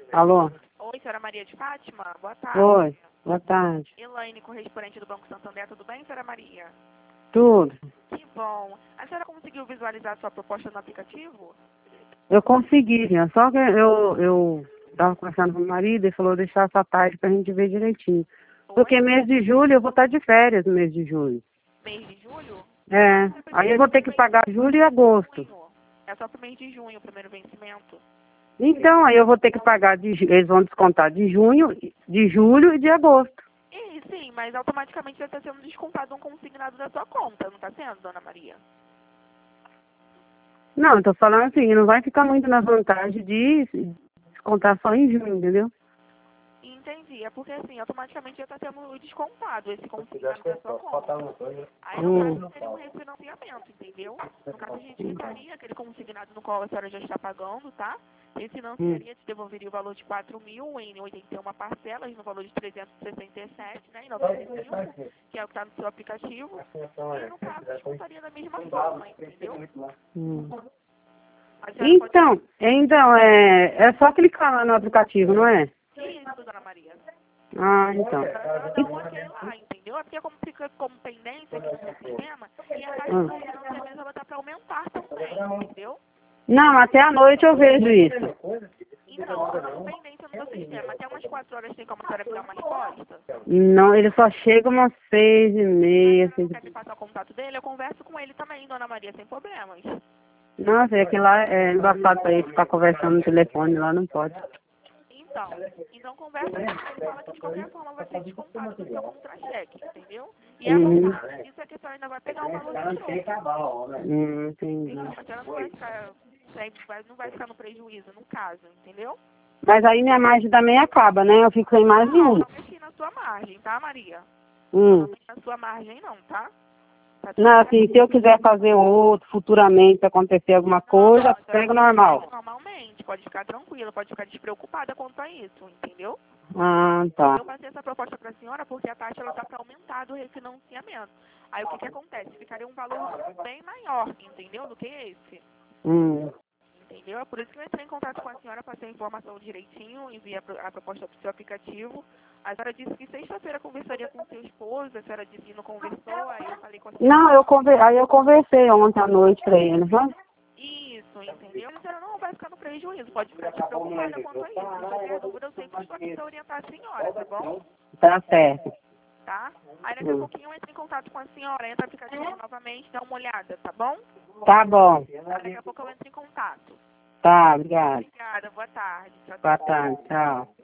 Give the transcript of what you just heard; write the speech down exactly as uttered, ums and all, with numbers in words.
Alô? Oi, senhora Maria de Fátima? Boa tarde. Oi, boa tarde. Elaine, correspondente do Banco Santander, tudo bem, senhora Maria? Tudo. Que bom. A senhora conseguiu visualizar sua proposta no aplicativo? Eu consegui, né? Só que eu, eu tava conversando com o marido e falou deixar essa tarde pra gente ver direitinho. Porque Oi? mês de julho eu vou estar de férias no mês de julho. Mês de julho? É, aí eu vou ter que pagar julho e agosto. Junho. É só pro mês de junho, o primeiro vencimento. Então, aí eu vou ter que pagar, de, ju- eles vão descontar de junho, de julho e de agosto. E, sim, mas automaticamente já está sendo descontado um consignado da sua conta, não está sendo, dona Maria? Não, eu tô falando assim, não vai ficar muito na vantagem de descontar só em junho, entendeu? Entendi. É porque, assim, automaticamente já está sendo descontado esse consignado da sua conta. Aí, Hum. no caso, seria um refinanciamento, entendeu? No caso, a gente quitaria aquele consignado no qual a senhora já está pagando, tá? Refinanciaria, te devolveria o valor de quatro mil em oitenta e uma parcelas, no valor de trezentos e sessenta e sete, né? Em noventa e cinco, que é o que está no seu aplicativo. E, no caso, descontaria da mesma forma, entendeu? Hum. A senhora pode... Então, então é, é só clicar lá no aplicativo, não é? Isso, dona Maria. Ah, então. A senhora dá um ok lá, entendeu? É porque como fica como pendência aqui no seu sistema, e a taxa Hum. do refinanciamento ela tá para aumentar também, entendeu? Não, até a noite eu vejo isso. Então, tá com pendência no seu sistema. Até umas quatro horas tem como a senhora me dar uma resposta? Não, ele só chega umas seis e A meia, senhora não seis... quer me passar o contato dele? Eu converso com ele também, dona Maria, sem problemas. Nossa, é que lá é embaçado pra ele ficar conversando no telefone, lá não pode. Então, então conversa com ele, fala que de qualquer forma vai ser descontado do seu contra-cheque, entendeu? E a Uhum. vantagem disso é que a senhora ainda vai pegar o valor de troco. Hum, entendi. A senhora não vai ficar, vai- não vai ficar no prejuízo, no caso, entendeu? Mas aí minha margem também acaba, né? Eu fico sem mais Não, nenhum. não mexi na sua margem, tá, Maria? Hum. Não mexi na sua margem, não, tá? Tá tudo Não, certo? assim, se eu quiser fazer outro futuramente, se acontecer alguma coisa, Não, a senhora pego pode normal. fazer normalmente, pode ficar tranquila, pode ficar despreocupada quanto a isso, entendeu? Ah, tá. Eu passei essa proposta para a senhora porque a taxa ela tá para aumentar do refinanciamento. Aí o que que acontece? Ficaria um valor bem maior, entendeu? Do que esse. Hum. Entendeu? É por isso que eu entrei em contato com a senhora, passei a informação direitinho, enviei a, pro- a proposta para o seu aplicativo. A senhora disse que sexta-feira conversaria com o seu esposo, a senhora disse que não conversou, aí eu falei com a senhora. Não, eu conver... aí eu conversei ontem à noite pra ele, viu? Isso, entendeu? A senhora não vai ficar no prejuízo, pode ficar despreocupada quanto a isso. Se qualquer dúvida, eu sempre estou aqui para orientar a senhora, tá bom? Tá certo. Tá? Aí daqui a pouquinho eu entro em contato com a senhora, entra no aplicativo novamente, dá uma olhada, tá bom? Tá bom. Aí daqui a pouco eu entro em contato. Tá, obrigado. Obrigada, boa tarde. Tchau, tchau. Boa tarde, tchau.